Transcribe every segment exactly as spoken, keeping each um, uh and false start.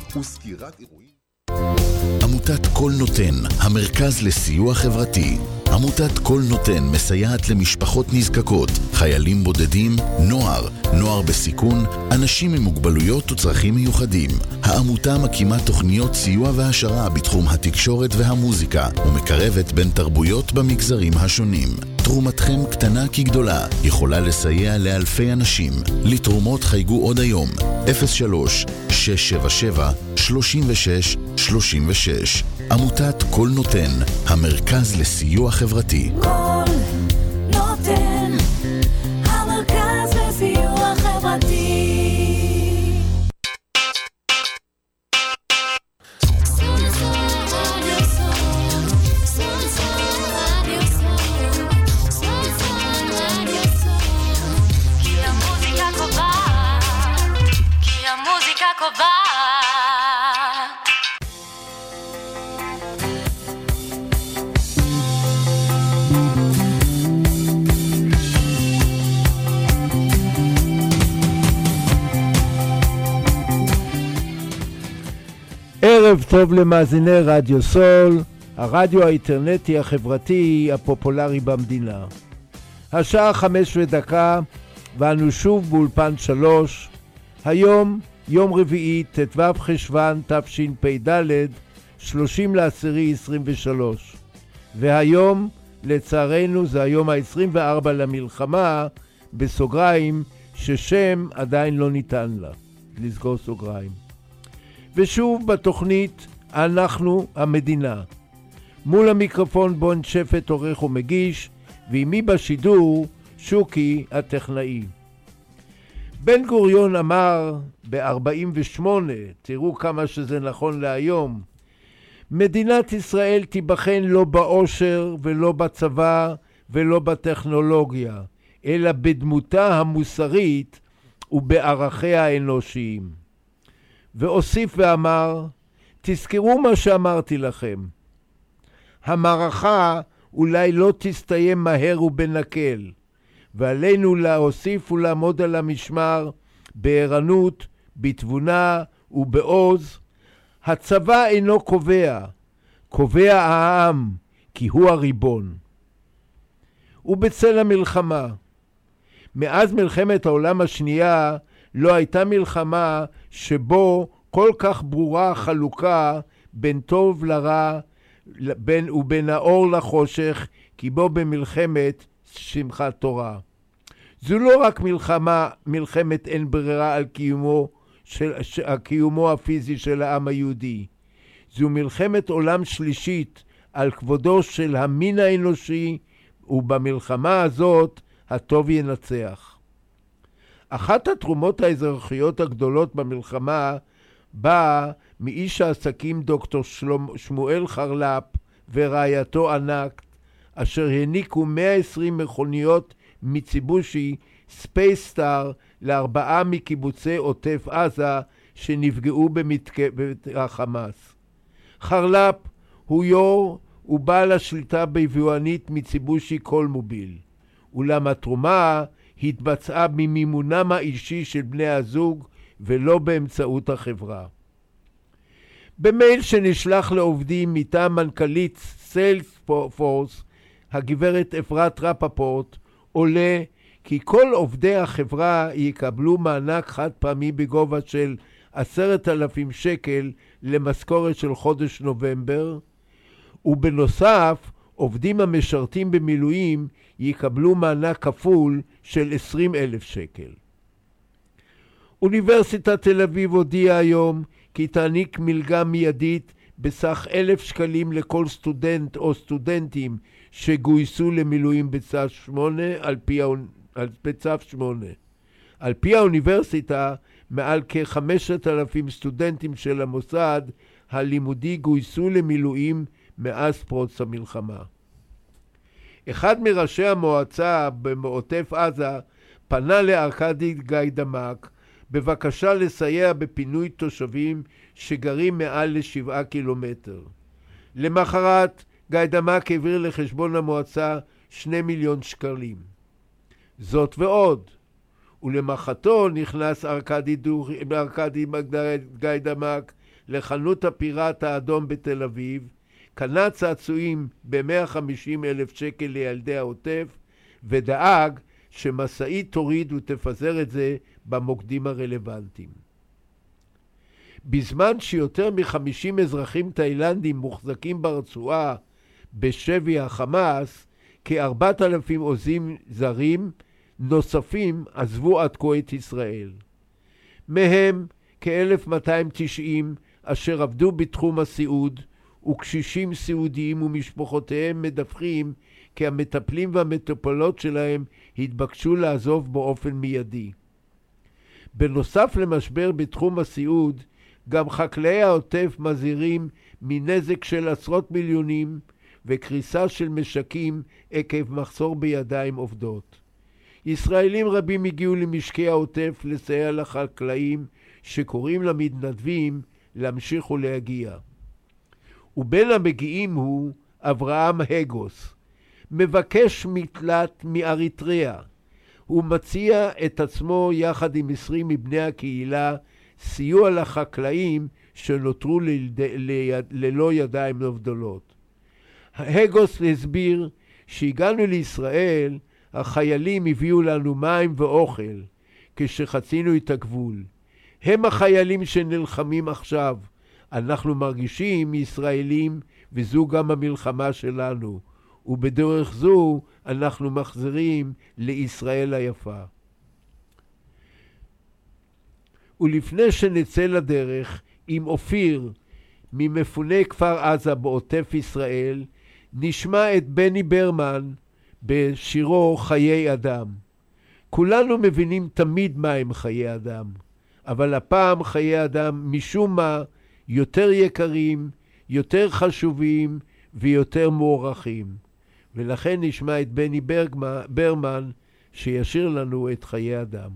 וסקירת אירועים. עמותת כל נותן, המרכז לסיוע חברתי. עמותת כל נותן מסייעת למשפחות נזקקות, חיילים בודדים, נוער, נוער בסיכון, אנשים עם מוגבלויות וצרכים מיוחדים. העמותה מקימה תוכניות סיוע והשרה בתחום התקשורת והמוזיקה, ומקרבת בין תרבויות במגזרים השונים. תרומתכם קטנה כגדולה, יכולה לסייע לאלפי אנשים. לתרומות חייגו עוד היום, אפס שלוש שש שבע שבע שלושים ושש שלושים ושש. עמותת כל נותן, המרכז לסיוע חברתי. כל נותן, המרכז לסיוע חברתי. ערב טוב למאזיני רדיו סול, הרדיו האינטרנטי החברתי הפופולרי במדינה. השעה חמש ודקה, ואנו שוב באולפן שלוש. היום, יום רביעי, ט"ו חשוון תשפ"ד, שלושים לעשירי עשרים ושלוש. והיום, לצערנו, זה היום ה-עשרים וארבע למלחמה, בסוגריים, ששם עדיין לא ניתן לה. לסגור סוגריים. ושוב בתוכנית אנחנו המדינה. מול המיקרופון בון שפט עורך ומגיש, ועימי בשידור שוקי הטכנאי. בן גוריון אמר ב-ארבעים ושמונה, תראו כמה שזה נכון להיום, מדינת ישראל תיבחן לא באושר ולא בצבא ולא בטכנולוגיה, אלא בדמותה המוסרית ובערכיה האנושיים. והוסיף ואמר, תזכרו מה שאמרתי לכם. המערכה אולי לא תסתיים מהר ובנקל, ועלינו להוסיף ולעמוד על המשמר בערנות, בתבונה ובעוז. הצבא אינו קובע, קובע העם, כי הוא הריבון. ובצל המלחמה, מאז מלחמת העולם השנייה, לא הייתה מלחמה שבו כל כך ברורה החלוקה בין טוב לרע בין, ובין האור לחושך, כי בו במלחמת שמחת תורה. זו לא רק מלחמה, מלחמת אין ברירה על קיומו, של, על קיומו הפיזי של העם היהודי. זו מלחמת עולם שלישית על כבודו של המין האנושי, ובמלחמה הזאת הטוב ינצח. אחת התרומות האזרחיות הגדולות במלחמה באה מאיש העסקים דוקטור שלום, שמואל חרל"פ ורעייתו ענת, אשר העניקו מאה ועשרים מכוניות מיצובישי ספייסטאר לארבעה מקיבוצי עוטף עזה שנפגעו במתקפת החמאס. חרל"פ הוא יו"ר ובעל השליטה ביבואנית מיצובישי קולמוביל, אולם התרומה התבצעה ממימונם האישי של בני הזוג ולא באמצעות החברה. במייל שנשלח לעובדים מטעם מנכ"לית סיילספורס, הגברת אפרת רפפורט, עולה כי כל עובדי החברה יקבלו מענק חד פעמי בגובה של עשרת אלפים שקל למשכורת של חודש נובמבר, ובנוסף עובדים המשרתים במילואים יקבלו מענק כפול של עשרים אלף שקל. אוניברסיטת תל אביב הודיעה היום כי תעניק מלגה מיידית בסך אלף שקלים לכל סטודנט או סטודנטים שגויסו למילואים בצו שמונה על פי, על בצו שמונה. על פי האוניברסיטה, מעל כ-חמשת אלפים סטודנטים של המוסד הלימודי גויסו למילואים מאז פרוץ המלחמה. אחד מראשי המועצה בעוטף עזה פנה לארקדי גיידמק בבקשה לסייע בפינוי תושבים שגרים מעל לשבעה קילומטר. למחרת גיידמק העביר לחשבון המועצה שני מיליון שקלים. זאת ועוד, ולמחתו נכנס ארקדי, דור... ארקדי גיידמק לחנות הפיראט האדום בתל אביב, קנה צעצועים ב-מאה וחמישים אלף שקל לילדי העוטף, ודאג שמסעית תוריד ותפזר את זה במוקדים הרלוונטיים. בזמן שיותר מ-חמישים אזרחים תאילנדים מוחזקים ברצועה בשבי החמאס, כ-ארבעת אלפים עוזים זרים נוספים עזבו עד כה את ישראל. מהם כ-אלף מאתיים ותשעים אשר עבדו בתחום הסיעוד, וקשישים סיעודיים ומשפחותיהם מדווחים כי המטפלים והמטופלות שלהם התבקשו לעזוב באופן מיידי. בנוסף למשבר בתחום הסיעוד, גם חקלאי העוטף מזהירים מנזק של עשרות מיליונים וקריסה של משקים עקב מחסור בידיים עובדות. ישראלים רבים הגיעו למשקי העוטף לסייע לחקלאים שקוראים למתנדבים להמשיך ולהגיע. ובין המגיעים הוא אברהם הגוס, מבקש מקלט מאריתריאה. הוא מציע את עצמו יחד עם עשרים מבני הקהילה סיוע לחקלאים שנותרו ללד... ל... ללא ידיים עובדות. הגוס הסביר שהגענו לישראל, החיילים הביאו לנו מים ואוכל כשחצינו את הגבול. הם החיילים שנלחמים עכשיו. אנחנו מרגישים ישראלים וזו גם המלחמה שלנו, ובדרך זו אנחנו מחזירים לישראל היפה. ולפני שנצא לדרך עם אופיר ממפוני כפר עזה בעוטף ישראל, נשמע את בני ברמן בשירו חיי אדם. כולנו מבינים תמיד מה הם חיי אדם, אבל הפעם חיי אדם משום מה יותר יקרים, יותר חשובים ויותר מוערכים. ולכן נשמע את בני ברגמן, ברמן שישיר לנו את חיי אדם.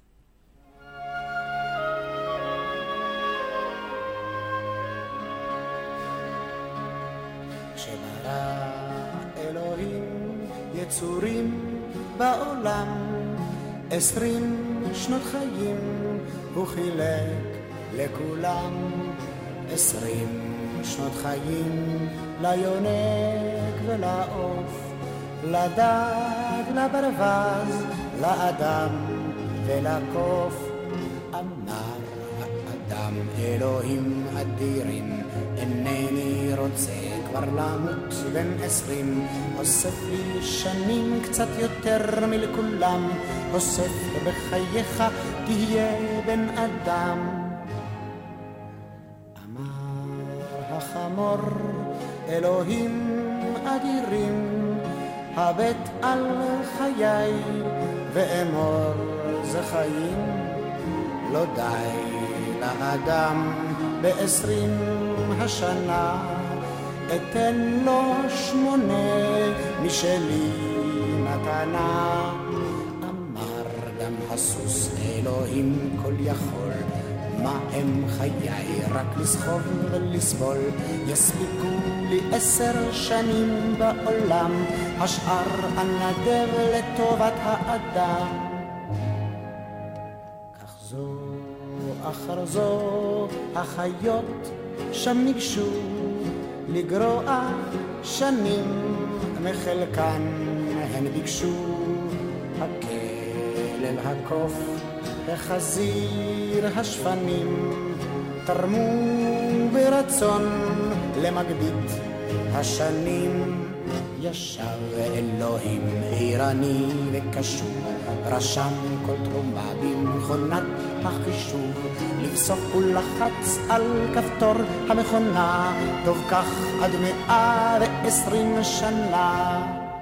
כשברא אלוהים יצורים בעולם, עשרים שנות חיים הוא חילק לכולם. עשרים שנות חיים ליונק ולעוף, לדג, לברווז, לאדם ולקוף. אמר האדם אלוהים אדירים, אינני רוצה כבר למות בן עשרים. אוסף לי שנים קצת יותר מלכולם, אוסף בחייך תהיה בן אדם. החמור אלוהים אדירים, הבט על חיי ואמור זה חיים. לא די לאדם בעשרים השנה, אתן לו שמונה משלי מתנה. אמר גם הסוס אלוהים כל יכול, מה הם חיי רק לסחוב ולסבול. יספיקו לי עשר שנים בעולם, השאר אנדב לטובת האדם. כך זו אחר זו החיות שם ניגשו לגרוע שנים, מחלקן הן ביקשו הכלב הקוף בחזיר השפנים, תרמו ברצון למגבית השנים. ישב אלוהים עירני וקשוב, רשם כל תרומה במכונת החישוב, לבסוף הוא לחץ על כפתור המכונה, טוב כך עד מאה ועשרים שנה.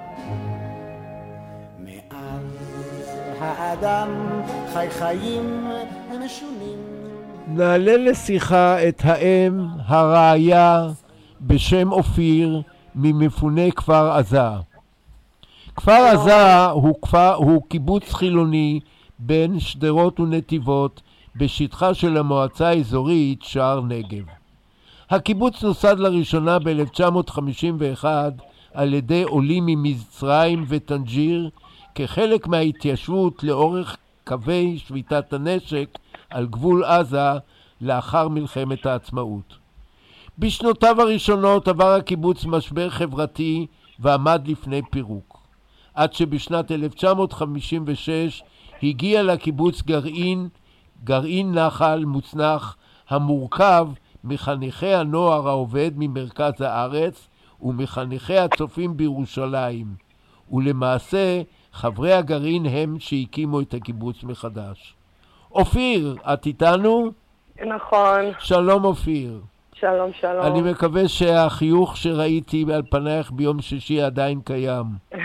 האדם חי חיים משונים. נעלה לשיחה את האם הרעיה בשם אופיר ממפוני כפר עזה. כפר עזה הוא, כפר, הוא קיבוץ חילוני בין שדרות ונתיבות בשטחה של המועצה האזורית שער נגב. הקיבוץ נוסד לראשונה ב-אלף תשע מאות חמישים ואחת על ידי עולים ממצרים וטנג'יר, כחלק מההתיישבות לאורך קווי שביתת הנשק על גבול עזה לאחר מלחמת העצמאות. בשנותיו הראשונות עבר הקיבוץ משבר חברתי ועמד לפני פירוק. עד שבשנת אלף תשע מאות חמישים ושש הגיע לקיבוץ גרעין, גרעין נחל מוצנח המורכב מחניכי הנוער העובד ממרכז הארץ ומחניכי הצופים בירושלים, ולמעשה חברי הגרעין הם שהקימו את הקיבוץ מחדש. אופיר, את איתנו? נכון. שלום אופיר. שלום, שלום. אני מקווה שהחיוך שראיתי על פנייך ביום שישי עדיין קיים.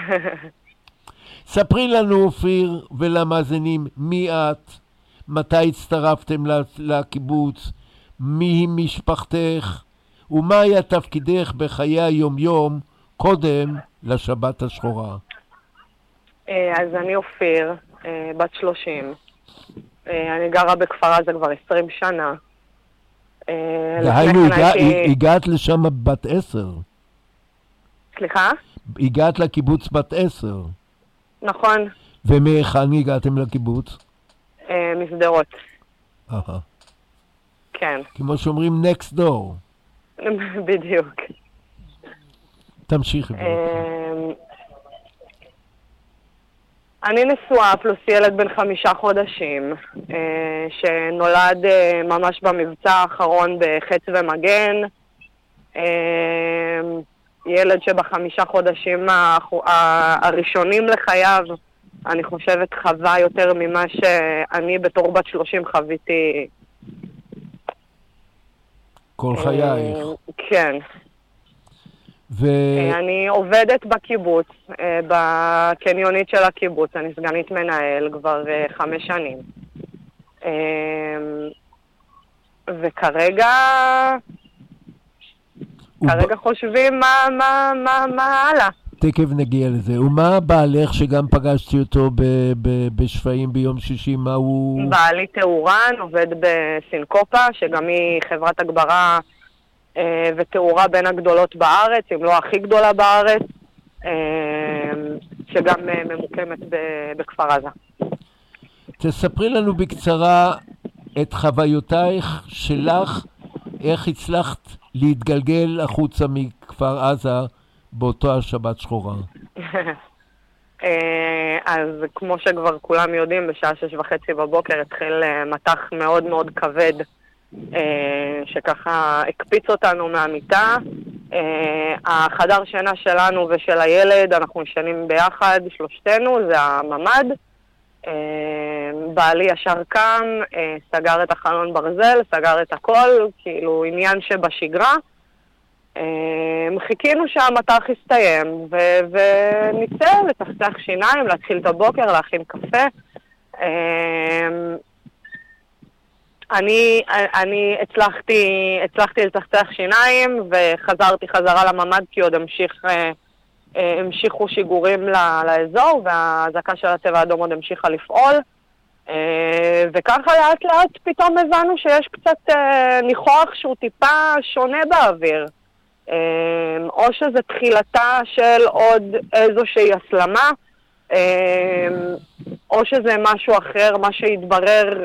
ספרי לנו אופיר ולמאזינים מי את, מתי הצטרפתם לקיבוץ, מי משפחתך ומה היה תפקידך בחיי היום-יום קודם לשבת השחורה. אז אני אופיר, בת שלושים. אני גרה בכפר עזה כבר עשרים שנה. דהיינו, הגעת לשם בת עשר. סליחה? הגעת לקיבוץ בת עשר. נכון. ומהיכן הגעתם לקיבוץ? מסדרות. אהה. כן. כמו שאומרים next door. בדיוק. תמשיכי. אני נשואה פלוס ילד בן חמישה חודשים, שנולד ממש במבצע האחרון בחץ ומגן. ילד שבחמישה חודשים הראשונים לחייו, אני חושבת חווה יותר ממה שאני בתור בת שלושים חוויתי. כל חייך. כן. ו... אני עובדת בקיבוץ, בקניונית של הקיבוץ, אני סגנית מנהל כבר חמש שנים. וכרגע כרגע חושבים מה, מה, מה, מה הלאה. תכף נגיע לזה. ומה בעלך שגם פגשתי אותו ב- ב- בשפעים ביום שישי, מה הוא? בעלי תאורן, עובד בסינקופה, שגם היא חברת הגברה אה, ותאורה בין הגדולות בארץ, אם לא הכי גדולה בארץ, אה, שגם אה, ממוקמת ב- בכפר עזה. תספרי לנו בקצרה את חוויותייך שלך, איך הצלחת להתגלגל החוצה מכפר עזה באותו השבת שחורה. אז כמו שכבר כולם יודעים, בשעה שש וחצי בבוקר התחיל מתח מאוד מאוד כבד, שככה הקפיץ אותנו מהמיטה. החדר שינה שלנו ושל הילד, אנחנו ישנים ביחד, שלושתנו, זה הממד. בעלי ישר קם, סגר את החלון ברזל, סגר את הכל, כאילו עניין שבשגרה. חיכינו שהמטח יסתיים ונצא לצחצח שיניים, להתחיל את הבוקר, להכין קפה. אני, אני הצלחתי, הצלחתי לצחצח שיניים וחזרתי חזרה לממד כי עוד המשיך, המשיכו שיגורים לאזור וההזעקה של הצבע האדום עוד המשיכה לפעול. וככה לאט לאט פתאום הבנו שיש קצת ניחוח שהוא טיפה שונה באוויר. או שזה תחילתה של עוד איזושהי הסלמה, או שזה משהו אחר, מה שהתברר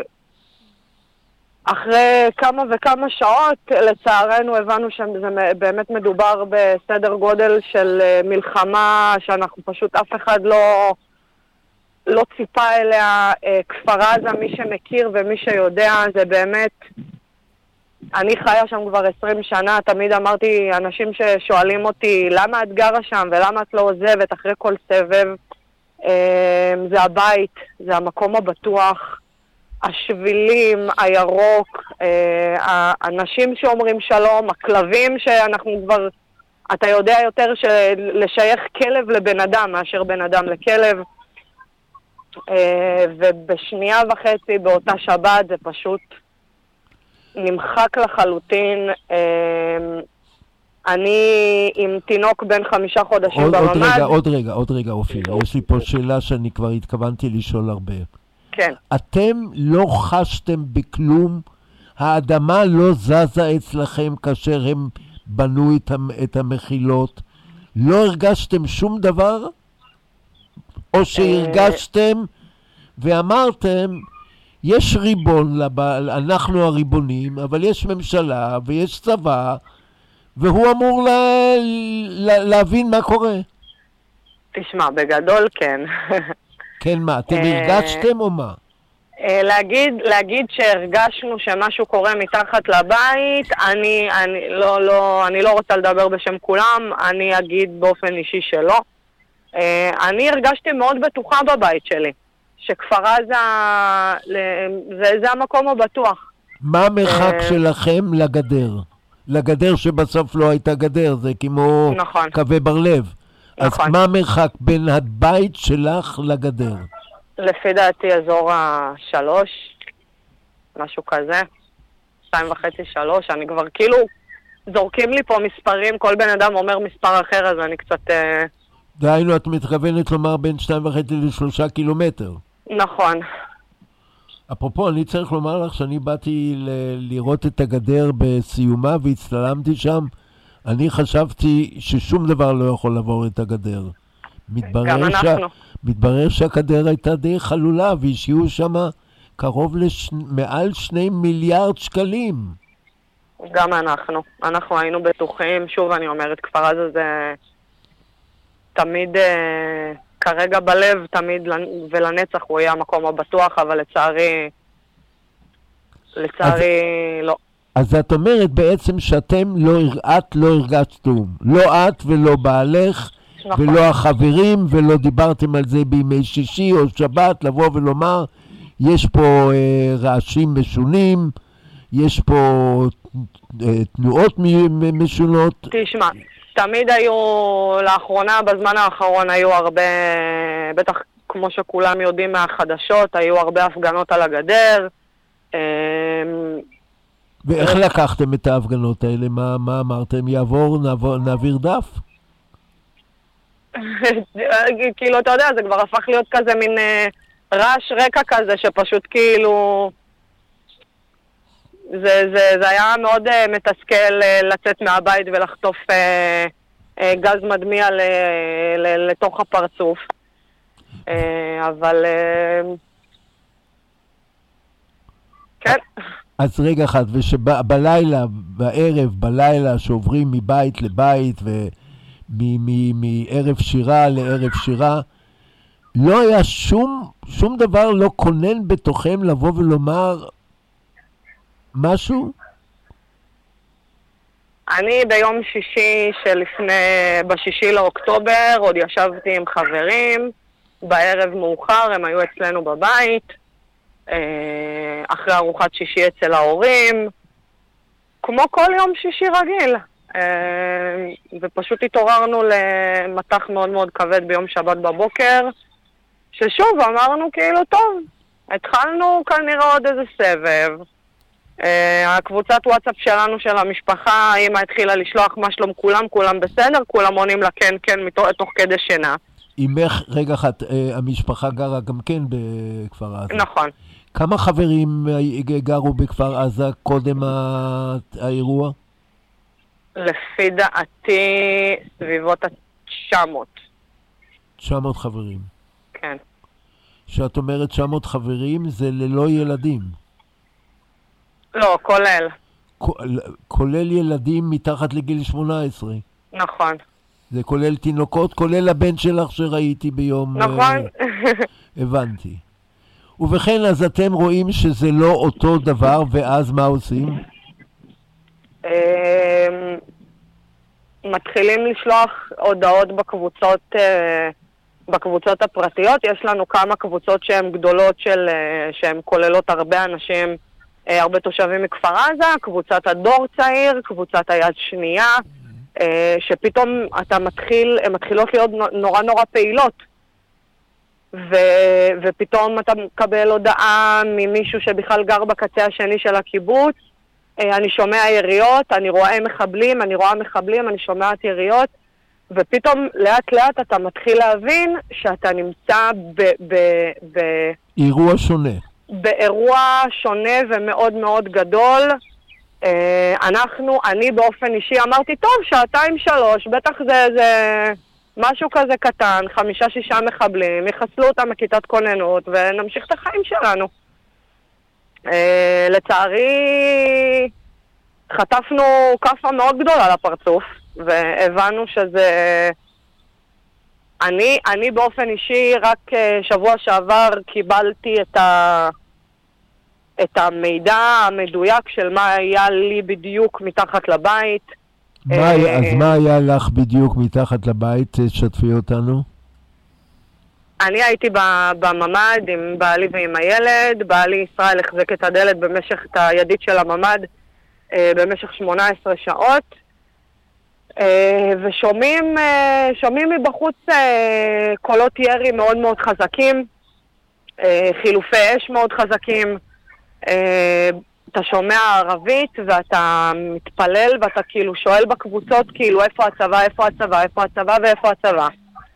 אחרי כמה וכמה שעות. לצערנו הבנו שזה באמת מדובר בסדר גודל של מלחמה שאנחנו פשוט אף אחד לא, לא ציפה אליה. כפר עזה, מי שמכיר ומי שיודע, זה באמת... אני חיה שם כבר עשרים שנה, תמיד אמרתי, אנשים ששואלים אותי למה את גרה שם ולמה את לא עוזבת אחרי כל סבב, זה הבית, זה המקום הבטוח, השבילים, הירוק, האנשים שאומרים שלום, הכלבים שאנחנו כבר, אתה יודע יותר לשייך כלב לבן אדם מאשר בן אדם לכלב, ובשנייה וחצי באותה שבת זה פשוט נמחק לחלוטין. אני עם תינוק בן חמישה חודשים עוד, בממד. עוד רגע, עוד רגע, עוד רגע, אופיר. יש לי פה שאלה שאני כבר התכוונתי לשאול הרבה. כן. אתם לא חשתם בכלום? האדמה לא זזה אצלכם כאשר הם בנו את המחילות? לא הרגשתם שום דבר? או שהרגשתם ואמרתם, יש ריבון, אנחנו הריבונים, אבל יש ממשלה ויש צבא, והוא אמור לה, לה, להבין מה קורה. תשמע, בגדול כן. כן, מה? אתם הרגשתם או מה? להגיד, להגיד שהרגשנו שמשהו קורה מתחת לבית, אני, אני, לא, לא, אני לא רוצה לדבר בשם כולם, אני אגיד באופן אישי שלא. אני הרגשתי מאוד בטוחה בבית שלי, שכפר עזה זה, זה המקום הבטוח. מה המרחק שלכם לגדר? לגדר שבסוף לא הייתה גדר, זה כמו נכון. קווי בר לב. נכון. אז מה המרחק בין הבית שלך לגדר? לפי דעתי אזור השלוש, משהו כזה, שתיים וחצי, שלוש, אני כבר כאילו, זורקים לי פה מספרים, כל בן אדם אומר מספר אחר, אז אני קצת... דהיינו, את מתכוונת לומר בין שתיים וחצי לשלושה קילומטר. נכון. אפרופו, אני צריך לומר לך שאני באתי ל- לראות את הגדר בסיומה והצטלמתי שם, אני חשבתי ששום דבר לא יכול לעבור את הגדר. גם אנחנו. מתברר שהגדר הייתה די חלולה, והשקיעו שם קרוב למעל שני מיליארד שקלים. גם אנחנו. אנחנו היינו בטוחים, שוב אני אומרת, כפר עזה זה תמיד, אה, כרגע בלב, תמיד ולנצח הוא יהיה המקום הבטוח, אבל לצערי, לצערי אז, לא. אז את אומרת בעצם שאתם לא, את לא הרגשתם, לא את ולא בעלך, נכון. ולא החברים, ולא דיברתם על זה בימי שישי או שבת, לבוא ולומר, יש פה אה, רעשים משונים, יש פה אה, תנועות משונות. תשמע, תמיד היו, לאחרונה, בזמן האחרון היו הרבה, בטח כמו שכולם יודעים מהחדשות, היו הרבה הפגנות על הגדר. אה, ואיך לקחתם את ההפגנות האלה? מה, מה אמרתם? יעבור, נעבור, נעביר דף? כאילו, אתה יודע, זה כבר הפך להיות כזה מין אה, רעש רקע כזה, שפשוט כאילו... זה, זה, זה היה מאוד אה, מתסכל אה, לצאת מהבית ולחטוף אה, אה, גז מדמיע ל, ל, לתוך הפרצוף. אה, אבל... אה, כן. אז רגע אחד, ושבלילה, בערב, בלילה, שעוברים מבית לבית ו... מערב שירה לערב שירה, לא היה שום, שום דבר לא כונן בתוכם לבוא ולומר משהו? אני ביום שישי שלפני, בשישי לאוקטובר, עוד ישבתי עם חברים, בערב מאוחר, הם היו אצלנו בבית, אחרי ארוחת שישי אצל ההורים, כמו כל יום שישי רגיל. ופשוט התעוררנו למתח מאוד מאוד כבד ביום שבת בבוקר, ששוב אמרנו כאילו טוב, התחלנו כנראה עוד איזה סבב. הקבוצת וואטסאפ שלנו של המשפחה, האמא התחילה לשלוח מה שלום כולם, כולם בסדר, כולם עונים לה כן כן תוך כדי שינה. אמך, רגע אחת, המשפחה גרה גם כן בכפר עזה. נכון. כמה חברים גרו בכפר עזה קודם האירוע? לפי דעתי סביבות ה-תשע מאות. תשע מאות חברים. כן. שאת אומרת תשע מאות חברים זה ללא ילדים. לא, כולל. כולל ילדים מתחת לגיל שמונה עשרה. נכון. זה כולל תינוקות, כולל הבן שלך שראיתי ביום... נכון. הבנתי. ובכן, אז אתם רואים שזה לא אותו דבר, ואז מה עושים? מתחילים לשלוח הודעות בקבוצות, בקבוצות הפרטיות. יש לנו כמה קבוצות שהן גדולות, של, שהן כוללות הרבה אנשים, הרבה תושבים מכפר עזה, קבוצת הדור צעיר, קבוצת היד שנייה, שפתאום אתה מתחיל, הן מתחילות להיות נורא נורא פעילות. ו, ופתאום אתה מקבל הודעה ממישהו שבכלל גר בקצה השני של הקיבוץ, אני שומע יריות, אני רואה מחבלים, אני רואה מחבלים, אני שומעת יריות, ופתאום לאט לאט אתה מתחיל להבין שאתה נמצא ב... ב, ב אירוע שונה. באירוע שונה ומאוד מאוד גדול. אנחנו, אני באופן אישי אמרתי, טוב, שעתיים שלוש, בטח זה, זה משהו כזה קטן, חמישה שישה מחבלים, יחסלו אותם מכיתת כוננות ונמשיך את החיים שלנו. אה, לצערי, חטפנו קפה מאוד גדולה לפרצוף, והבנו שזה... אני, אני באופן אישי, רק שבוע שעבר קיבלתי את, ה... את המידע המדויק של מה היה לי בדיוק מתחת לבית. מה, אז מה היה לך בדיוק מתחת לבית? שתפי אותנו. אני הייתי בממד עם בעלי ועם הילד. בעלי ישראל החזיק את הדלת במשך, את הידית של הממד במשך שמונה עשרה שעות. ושומעים שומעים מבחוץ קולות ירי מאוד מאוד חזקים, חילופי אש מאוד חזקים. אתה שומע ערבית ואתה מתפלל ואתה כאילו שואל בקבוצות כאילו איפה הצבא, איפה הצבא, איפה הצבא ואיפה הצבא.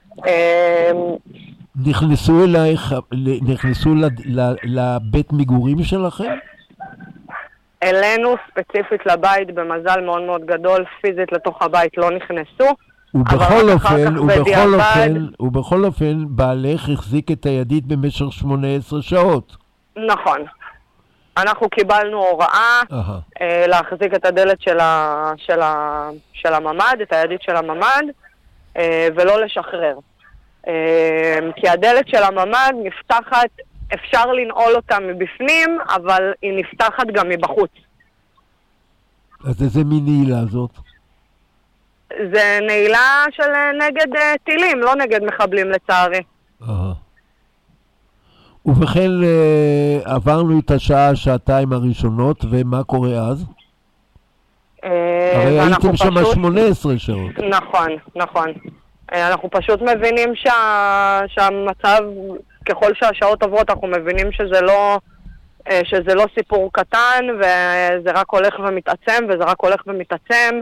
נכנסו אלייך, נכנסו לבית מגורים שלכם? אלינו ספציפית לבית, במזל מאוד מאוד גדול, פיזית לתוך הבית לא נכנסו. ובכל אופן, ובכל אופן, ובכל אופן, בעלך החזיק את הידית במשך שמונה עשרה שעות. נכון. אנחנו קיבלנו הוראה אה, להחזיק את הדלת של, ה, של, ה, של הממד, את הידית של הממד, אה, ולא לשחרר. אה, כי הדלת של הממד נפתחת, אפשר לנעול אותה מבפנים, אבל היא נפתחת גם מבחוץ. אז איזה מין נעילה זאת? זה נעילה של נגד uh, טילים, לא נגד מחבלים לצערי. אה. ובכן, uh, עברנו את השעה, שעתיים הראשונות, ומה קורה אז? Uh, הרי הייתם שם פשוט... שמונה עשרה שעות. נכון, נכון. Uh, אנחנו פשוט מבינים שה... שהמצב, ככל שהשעות עוברות, אנחנו מבינים שזה לא... שזה לא סיפור קטן, וזה רק הולך ומתעצם, וזה רק הולך ומתעצם,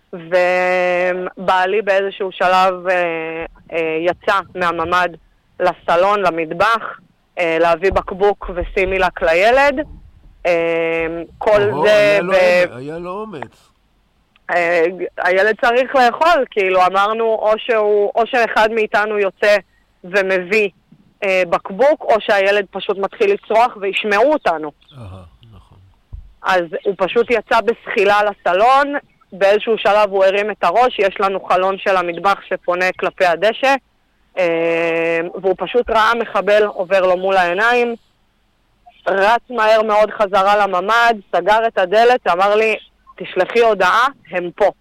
ובעלי באיזשהו שלב יצא מהממד לסלון, למטבח, להביא בקבוק וסימילק לילד. כל זה... היה לו אומץ. הילד צריך לאכול, כאילו אמרנו, או שהוא, או שאחד מאיתנו יוצא ומביא בקבוק, או שהילד פשוט מתחיל לצרוח וישמעו אותנו. אהה, נכון. אז הוא פשוט יצא בסחילה לסלון, באיזשהו שלב הוא הרים את הראש, יש לנו חלון של המטבח שפונה כלפי הדשא, והוא פשוט ראה מחבל עובר לו מול העיניים, רץ מהר מאוד חזרה לממד, סגר את הדלת, אמר לי, תשלחי הודעה, הם פה.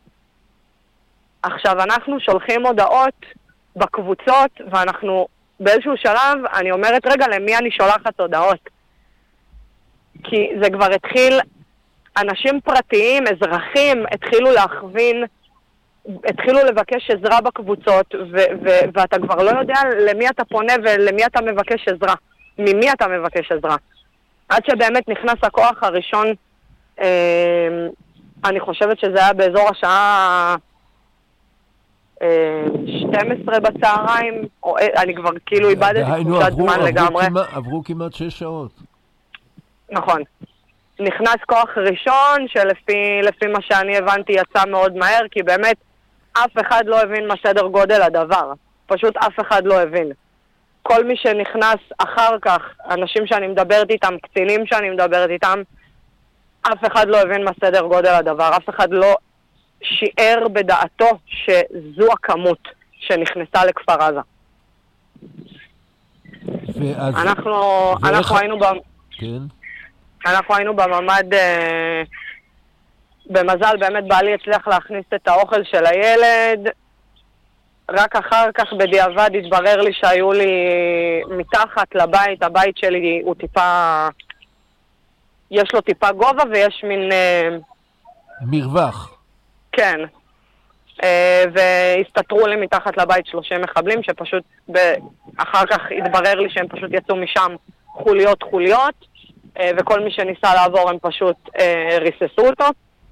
עכשיו אנחנו שולחים הודעות בקבוצות, ואנחנו באיזשהו שלב, אני אומרת, רגע, למי אני שולחת הודעות? כי זה כבר התחיל, אנשים פרטיים, אזרחים, התחילו להכווין, התחילו לבקש עזרה בקבוצות, ו- ו- ואתה כבר לא יודע למי אתה פונה ולמי אתה מבקש עזרה. ממי אתה מבקש עזרה. עד שבאמת נכנס הכוח הראשון, אה, אני חושבת שזה היה באזור השעה שתים עשרה בצהריים, או, אני כבר כאילו איבדתי תחושת זמן לגמרי. כמעט, עברו כמעט שש שעות. נכון. נכנס כוח ראשון, שלפי לפי מה שאני הבנתי יצא מאוד מהר, כי באמת אף אחד לא הבין מה סדר גודל הדבר. פשוט אף אחד לא הבין. כל מי שנכנס אחר כך, אנשים שאני מדברת איתם, קצינים שאני מדברת איתם, אף אחד לא הבין מה סדר גודל הדבר. אף אחד לא שיער בדעתו שזו הכמות שנכנסה לכפר עזה. ואז... אנחנו, ואיך... אנחנו היינו ב... כן. אנחנו היינו בממד, אה, במזל באמת בעלי הצליח להכניס את האוכל של הילד, רק אחר כך בדיעבד התברר לי שהיו לי מתחת לבית, הבית שלי הוא טיפה, יש לו טיפה גובה ויש מין... אה, מרווח. כן. והסתתרו לי מתחת לבית שלושה מחבלים שפשוט אחר כך התברר לי שהם פשוט יצאו משם חוליות חוליות, וכל מי שניסה לעבור הם פשוט ריססו אותו.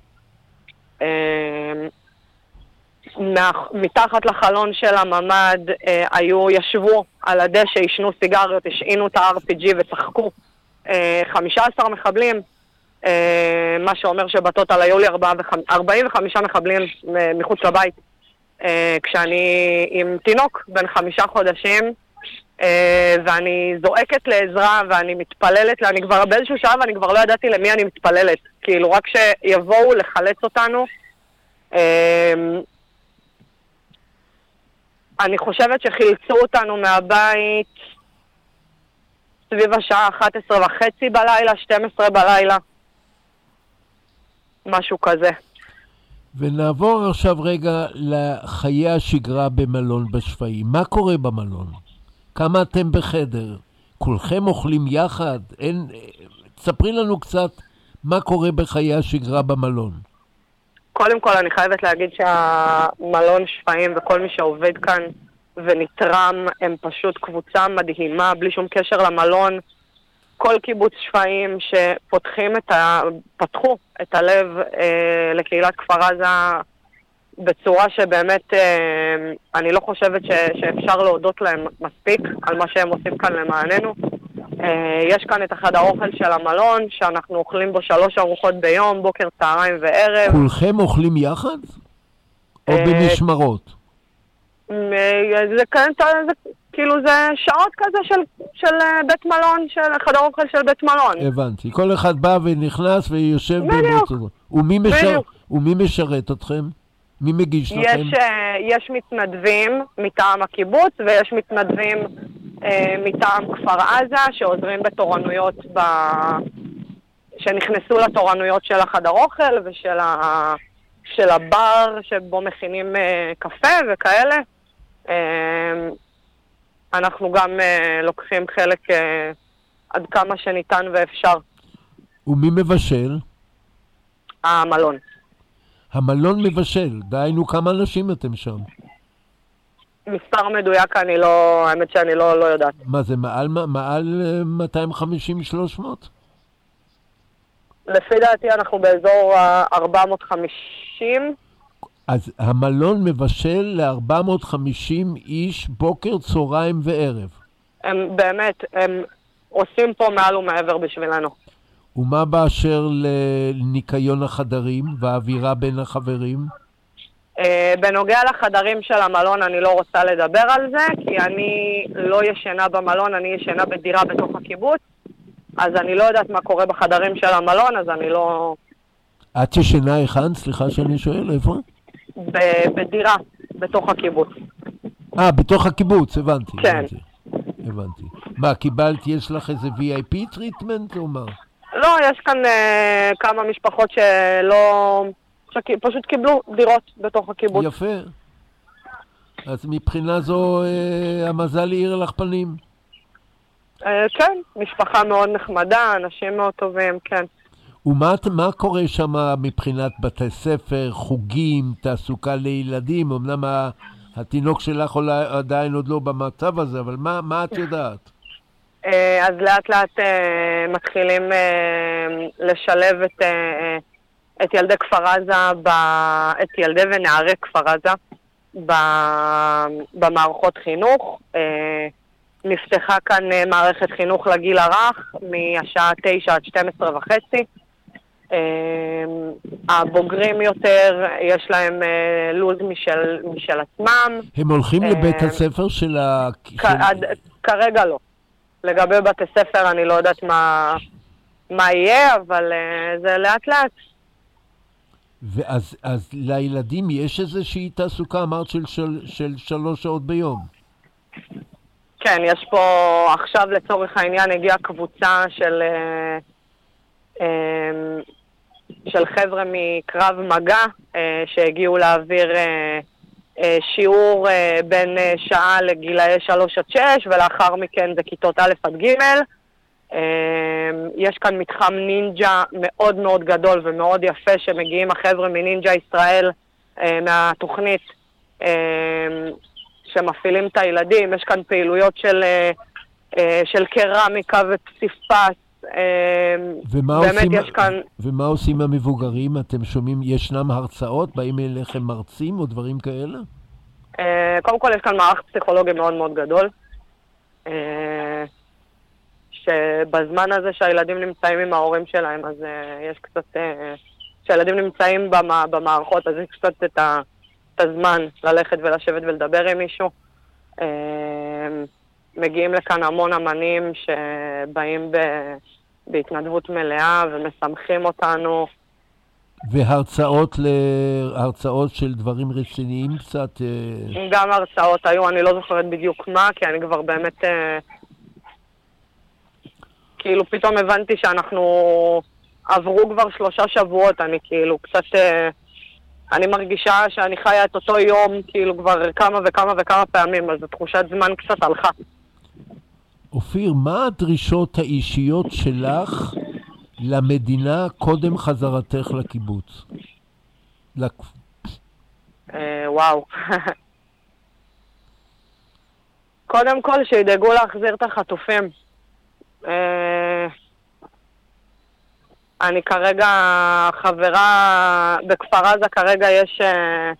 מתחת לחלון של הממד היו, ישבו על הדשא, ישנו סיגריות, השעינו את ה-אר פי ג'י וצחקו חמישה עשר מחבלים, מה שאומר שבטוטל היו לי ארבעים וחמישה מחבלים מחוץ לבית, כשאני עם תינוק בן חמישה חודשים, ואני זועקת לעזרה, ואני מתפללת, אני כבר באיזשהו שעה, ואני כבר לא ידעתי למי אני מתפללת. כאילו, רק שיבואו לחלץ אותנו. אני חושבת שחילצו אותנו מהבית סביב השעה אחת עשרה וחצי בלילה, שתים עשרה בלילה. משהו כזה. ונעבור עכשיו רגע לחיי השגרה במלון בשפיים. מה קורה במלון? כמה אתם בחדר? כולכם אוכלים יחד? אין... תספרי לנו קצת מה קורה בחיי השגרה במלון. קודם כל אני חייבת להגיד שהמלון שפיים וכל מי שעובד כאן ונתרם הם פשוט קבוצה מדהימה, בלי שום קשר למלון. כל קיבוץ שפיים שפותחים את ה... פתחו את הלב אה, לקהילת כפר עזה בצורה שבאמת אה, אני לא חושבת ש... שאפשר להודות להם מספיק על מה שהם עושים כאן למעננו. אה, יש כאן את אחד האוכל של המלון שאנחנו אוכלים בו שלוש ארוחות ביום, בוקר, צהריים וערב. כולכם אוכלים יחד? או אה, במשמרות? אה, זה כאן, זה... כאילו זה שעות כזה של, של בית מלון, של חדר אוכל של בית מלון. הבנתי. כל אחד בא ונכנס ויושב בדיוק. ומי, משר... ומי משרת אתכם? מי מגיש לכם? יש, יש מתנדבים מטעם הקיבוץ ויש מתנדבים אה, מטעם כפר עזה שעוזרים בתורנויות, ב... שנכנסו לתורנויות של החדר אוכל ושל ה... של הבר שבו מכינים אה, קפה וכאלה. אה, אנחנו גם uh, לוקחים חלק uh, עד כמה שניתן ואפשר. ומי מבשל? המלון. המלון מבשל. דיינו כמה אנשים אתם שם? מספר מדויק אני לא, האמת שאני לא, לא יודעת. מה זה, מעל, מעל מאתיים וחמישים שלוש מאות? לפי דעתי אנחנו באזור ארבע מאות וחמישים. אז המלון מבשל ל-ארבע מאות וחמישים איש בוקר, צהריים וערב. הם באמת, הם עושים פה מעל ומעבר בשבילנו. ומה באשר לניקיון החדרים והאווירה בין החברים? Uh, בנוגע לחדרים של המלון אני לא רוצה לדבר על זה, כי אני לא ישנה במלון, אני ישנה בדירה בתוך הקיבוץ, אז אני לא יודעת מה קורה בחדרים של המלון, אז אני לא... את ישנה היכן? סליחה שאני שואל, איפה? בדירה, בתוך הקיבוץ. אה, בתוך הקיבוץ, הבנתי. כן. הבנתי, הבנתי. מה, קיבלת, יש לך איזה וי איי פי טריטמנט או מה? לא, יש כאן uh, כמה משפחות שלא... שפשוט קיבלו דירות בתוך הקיבוץ. יפה. אז מבחינה זו uh, המזל יאיר לך פנים. Uh, כן, משפחה מאוד נחמדה, אנשים מאוד טובים, כן. ומה מה קורה שם מבחינת בתי ספר, חוגים, תעסוקה לילדים? אמנם התינוק שלך עדיין עוד לא במצב הזה, אבל מה, מה את יודעת? אז לאט לאט מתחילים לשלב את, את ילדי כפר עזה, את ילדי ונערי כפר עזה במערכות חינוך. נפתחה כאן מערכת חינוך לגיל הרך מהשעה תשע עד שתים עשרה וחצי. הבוגרים יותר, יש להם לוז משל, משל עצמם. הם הולכים לבית הספר של ה... כרגע לא. לגבי בתי ספר אני לא יודעת מה, מה יהיה, אבל זה לאט לאט. ואז אז לילדים יש איזושהי תעסוקה, אמרת של, של, של שלוש שעות ביום? כן, יש פה עכשיו לצורך העניין הגיעה קבוצה של... של חבר'ה מקרב מגע שהגיעו להעביר שיעור בין שעה לגילאי שלוש עד שש, ולאחר מכן זה כיתות א' עד ג'. יש כאן מתחם נינג'ה מאוד מאוד גדול ומאוד יפה שמגיעים החבר'ה מנינג'ה ישראל מהתוכנית שמפעילים את הילדים. יש כאן פעילויות של, של קרמיקה ופסיפס. ומה באמת עושים, יש כאן... ומה עושים המבוגרים? אתם שומעים, ישנם הרצאות? באים אליכם מרצים או דברים כאלה? קודם כל יש כאן מערך פסיכולוגי מאוד מאוד גדול. שבזמן הזה שהילדים נמצאים עם ההורים שלהם, אז יש קצת... כשהילדים נמצאים במערכות, אז יש קצת את ה... את הזמן ללכת ולשבת ולדבר עם מישהו. מגיעים לכאן המון אמנים שבאים ב... בהתנדבות מלאה ומשמחים אותנו. והרצאות להרצאות של דברים רציניים קצת? גם הרצאות היו, אני לא זוכרת בדיוק מה, כי אני כבר באמת כאילו פתאום הבנתי שאנחנו עברו כבר שלושה שבועות, אני כאילו קצת, אני מרגישה שאני חיה את אותו יום כאילו כבר כמה וכמה וכמה פעמים, אז התחושת זמן קצת הלכה. אופיר, מה הדרישות האישיות שלך למדינה קודם חזרתך לקיבוץ? לק... אה, וואו. קודם כל שידאגו להחזיר את החטופים. אה, אני כרגע חברה, בכפר עזה כרגע יש אה,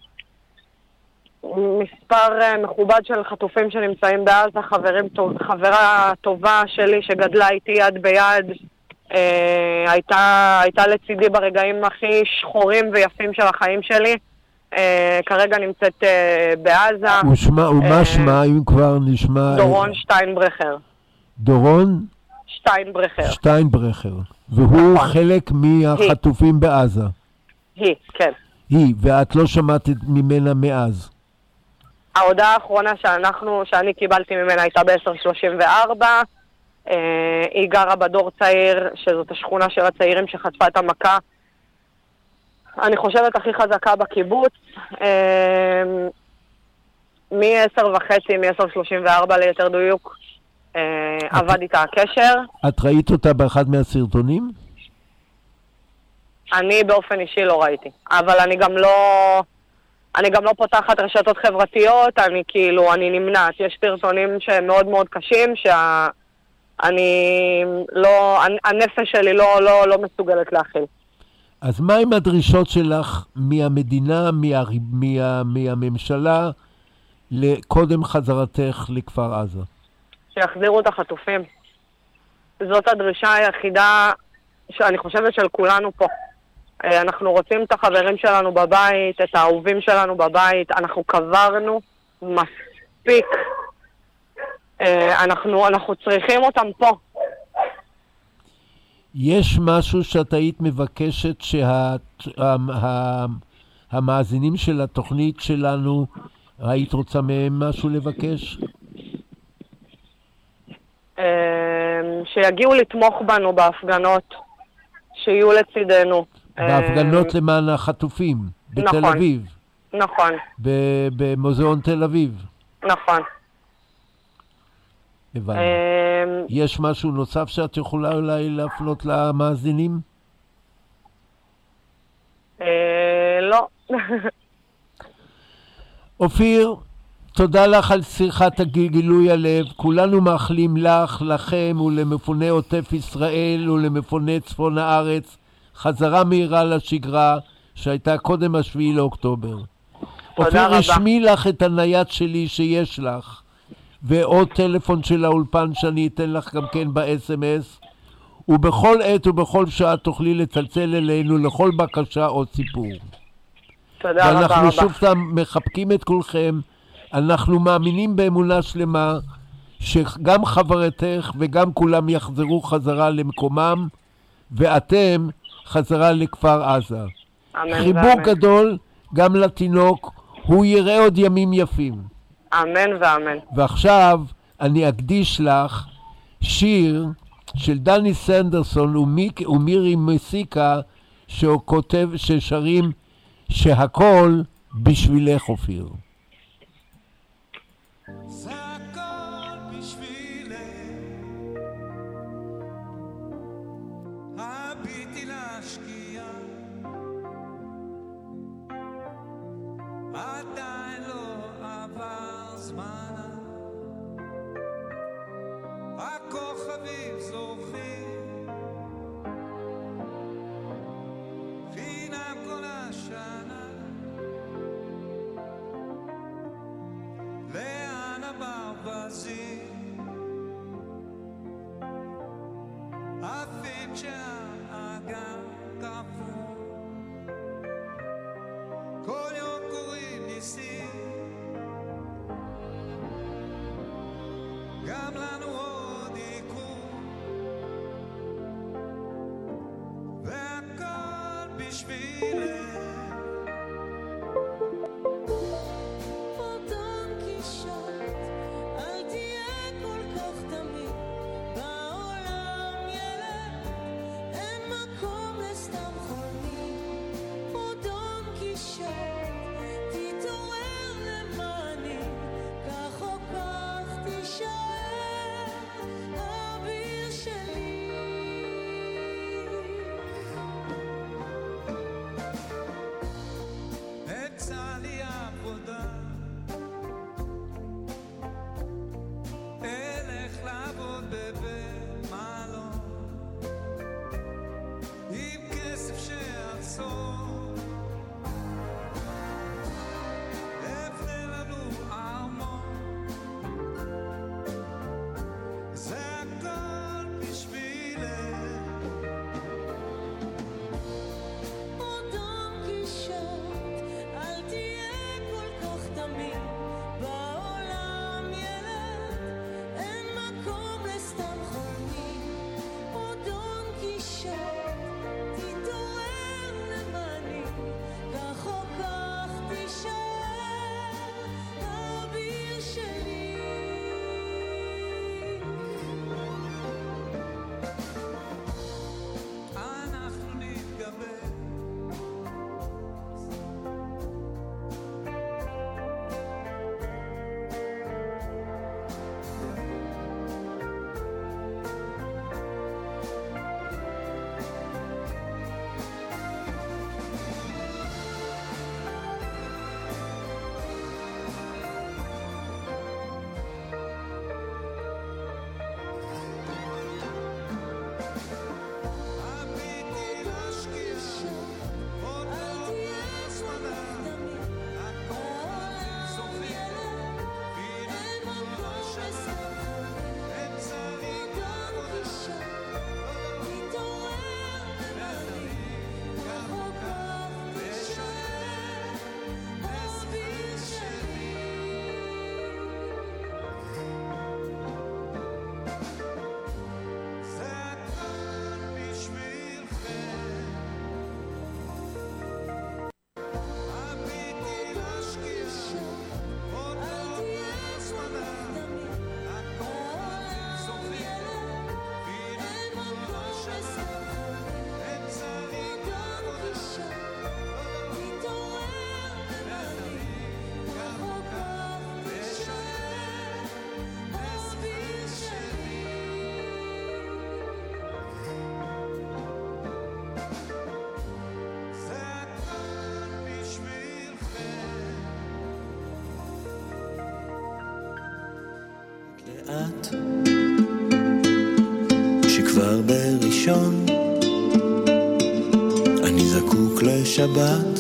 מספר אה, מכובד של חטופים שנמצאים בעזה, חברים, חברה טובה שלי שגדלה איתי יד ביד, אה, הייתה, הייתה לצידי ברגעים הכי שחורים ויפים של החיים שלי, אה, כרגע נמצאת אה, בעזה. ושמה, ומה אה, שמה, אם כבר נשמע... דורון אה... שטיינברכר. דורון? שטיינברכר. שטיינברכר. והוא נכון. חלק מהחטופים היא. בעזה. היא, כן. היא, ואת לא שמעת ממנה מאז. ההודעה האחרונה שאנחנו, שאני קיבלתי ממנה הייתה ב-עשר שלושים וארבע. אה, היא גרה בדור צעיר, שזאת השכונה של הצעירים שחטפה את המכה. אני חושבת הכי חזקה בקיבוץ. אה, מ-עשר וחצי, מ-עשר שלושים וארבע ליתר דיוק, אה, את... עבד איתה הקשר. את ראית אותה באחד מהסרטונים? אני באופן אישי לא ראיתי, אבל אני גם לא... אני גם לא פותחת רשתות חברתיות, אני כאילו, אני נמנעת. יש סרטונים שהם מאוד מאוד קשים, שאני לא, הנפש שלי לא, לא, לא מסוגלת להכיל. אז מה עם הדרישות שלך מהמדינה, מה, מה, מהממשלה, לקודם חזרתך לכפר עזה? שיחזירו את החטופים. זאת הדרישה היחידה שאני חושבת של כולנו פה. אנחנו רוצים את החברים שלנו בבית, את האהובים שלנו בבית, אנחנו קברנו מספיק. אנחנו, אנחנו צריכים אותם פה. יש משהו שאת היית מבקשת שהמאזינים של התוכנית שלנו, היית רוצה מהם משהו לבקש? שיגיעו לתמוך בנו בהפגנות, שיהיו לצידנו. בהפגנות למען החטופים, בתל נכון, אביב. נכון. במוזיאון תל אביב. נכון. הבנתי. יש משהו נוסף שאת יכולה אולי להפנות למאזינים? לא. אופיר, תודה לך על שיחת הגילוי הלב. כולנו מאחלים לך, לכם ולמפוני עוטף ישראל ולמפוני צפון הארץ חזרה מהירה לשגרה שהייתה קודם השביעי לאוקטובר. אופיר, רשמי לך את הנייד שלי שיש לך, ועוד טלפון של האולפן שאני אתן לך גם כן ב-אס אם אס, ובכל עת ובכל שעה תוכלי לצלצל אלינו לכל בקשה או סיפור. תודה רבה רבה. ואנחנו שוב פעם מחבקים את כולכם. אנחנו מאמינים באמונה שלמה שגם חברתך וגם כולם יחזרו חזרה למקומם, ואתם חזרה לכפר עזה. אמן. חיבוק ואמן. גדול גם לתינוק, הוא יראה עוד ימים יפים. אמן ואמן. ועכשיו אני אקדיש לך שיר של דני סנדרסון ומיק, ומירי מסיקה, שהוא כותב, ששרים שהכל בשבילך אופיר. זה הכל בשבילך, הביטי להשקיע, עדיין לא עבר זמנה, הכוכבים זורחים חינם כל השנה, לאן הברווזים עפים כשהאגם קפוא, כל יום קוראים ניסים, גם את שכבר בראשון אני זקוק לשבת,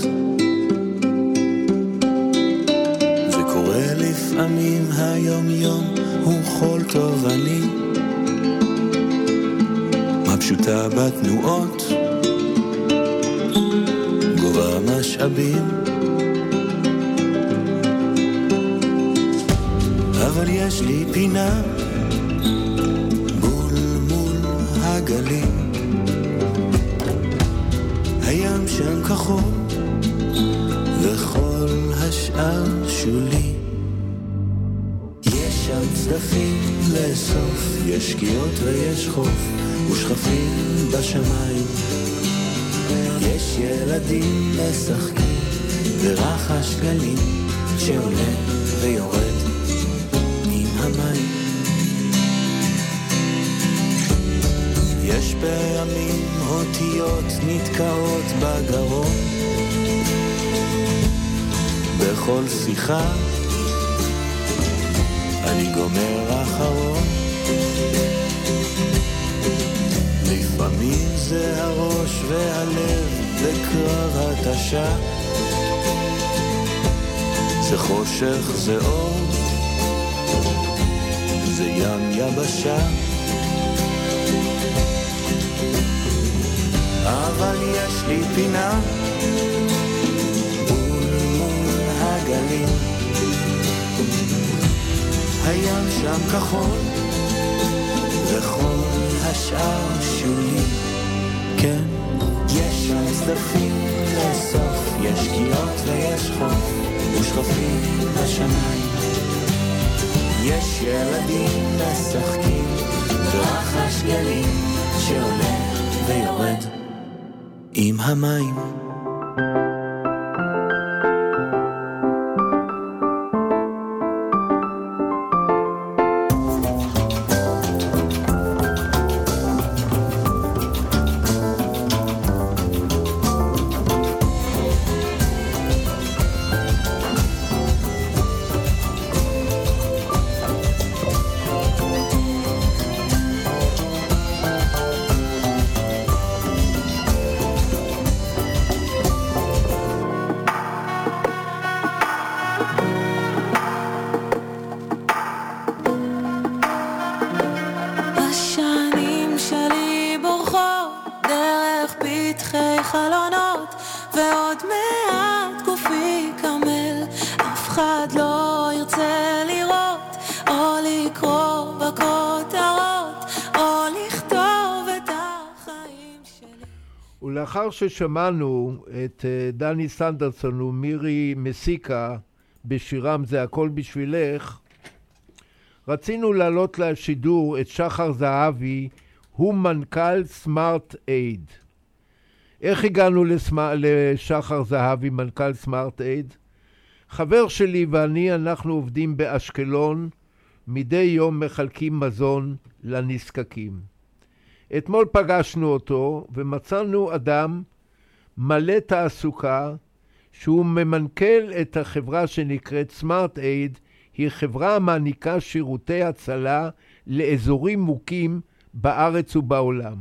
זה קורה לפעמים, היום יום הוא חול תובעני, מבשוטה בתנועות, גובה משאבים, אבל יש לי פינה מול מול הגלים, הים שם כחול וכל השאר שולי, יש שם צדפים לאסוף, יש שקיעות ויש חוף ושכפים בשמיים, יש ילדים משחקים ורחש גלים שעולה ויורד המים, יש פעמים אותיות נתקעות בגרון, בכל שיחה אני גומר אחרון, לפעמים זה הראש והלב בקרב התשה, זה חושך זה אור, זה ים יבשה, אבל יש לי פינה מול מול הגלים, הים שם כחול וכל השאר שולי, כן, יש שם צדפים משקפים בשמיים. יש ילדים משחקים ברחש גלים שעולה ויורד עם המים. לאחר ששמענו את דני סנדרסון ומירי מסיקה בשירם זה הכל בשבילך, רצינו להעלות לשידור את שחר זהבי, הוא מנכ"ל סמארט אייד. איך הגענו לסמא... לשחר זהבי, מנכ"ל סמארט אייד? חבר שלי ואני, אנחנו עובדים באשקלון, מדי יום מחלקים מזון לנזקקים. אתמול פגשנו אותו ומצאנו אדם מלא תעסוקה שהוא ממנכ"ל את החברה שנקראת סמארט אייד. היא חברה המעניקה שירותי הצלה לאזורים מוכים בארץ ובעולם.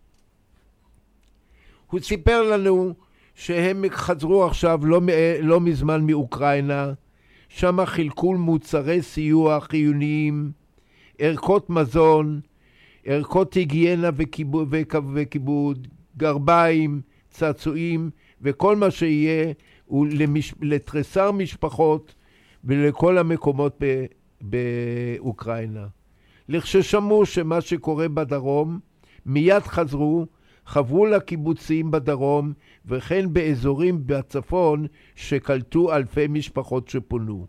הוא סיפר לנו שהם חזרו עכשיו לא, לא מזמן מאוקראינה, שם חילקו מוצרי סיוע חיוניים, ערכות מזון, ערכות היגיינה וכיבוד, וכיבוד, גרביים, צעצועים וכל מה שיהיה, ולמש, לתרסר משפחות ולכל המקומות ב, באוקראינה. לכששמעו שמה שקורה בדרום, מיד חזרו, חברו לקיבוצים בדרום וכן באזורים בצפון שקלטו אלפי משפחות שפונו.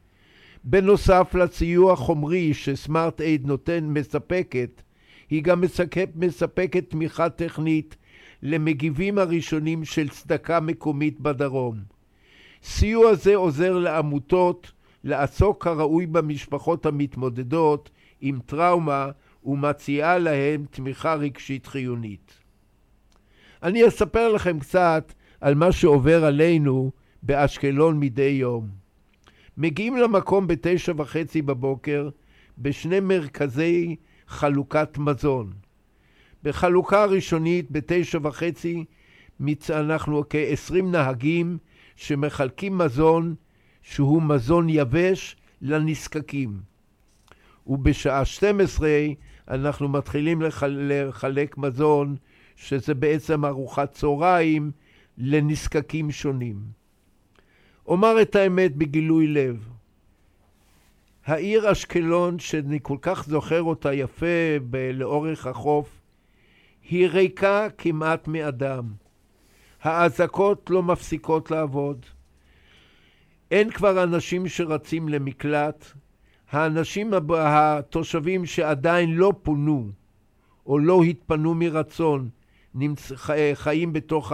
בנוסף לסיוע חומרי שסמארט אייד נותן מספקת, היא גם מספקת, מספקת תמיכה טכנית למגיבים הראשונים של צדקה מקומית בדרום. סיוע זה עוזר לעמותות לעסוק כראוי במשפחות המתמודדות עם טראומה ומציעה להם תמיכה רגשית חיונית. אני אספר לכם קצת על מה שעובר עלינו באשקלון מדי יום. מגיעים למקום בתשע וחצי בבוקר בשני מרכזי חלוקת מזון. בחלוקה הראשונית בתשע וחצי אנחנו כ-עשרים נהגים שמחלקים מזון שהוא מזון יבש לנזקקים. ובשעה שתים עשרה אנחנו מתחילים לחל... לחלק מזון שזה בעצם ארוחת צהריים לנזקקים שונים. אומר את האמת בגילוי לב. העיר אשקלון, שאני כל כך זוכר אותה יפה ב- לאורך החוף, היא ריקה כמעט מאדם. האזעקות לא מפסיקות לעבוד. אין כבר אנשים שרצים למקלט. האנשים, התושבים שעדיין לא פונו או לא התפנו מרצון, נמצ... חיים בתוך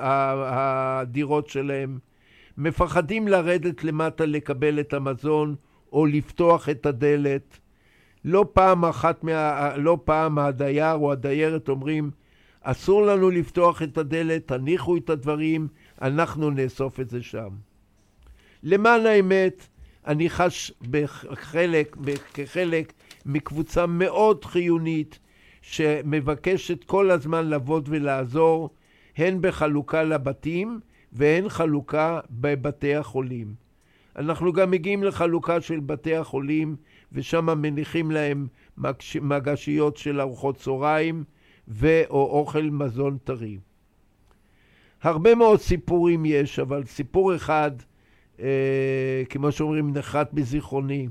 הדירות שלהם, מפחדים לרדת למטה לקבל את המזון או לפתוח את הדלת. לא פעם אחת מה... לא פעם הדייר או הדיירת אומרים, אסור לנו לפתוח את הדלת, תניחו את הדברים, אנחנו נאסוף את זה שם. למען האמת, אני חש בחלק, כחלק מקבוצה מאוד חיונית שמבקשת כל הזמן לעבוד ולעזור, הן בחלוקה לבתים והן חלוקה בבתי החולים. אנחנו גם מגיעים לחלוקה של בתי החולים, ושם מניחים להם מגשיות של ארוחות צהריים ואו אוכל מזון טרי. הרבה מאוד סיפורים יש, אבל סיפור אחד, אה, כמו שאומרים, נחת בזיכרוני.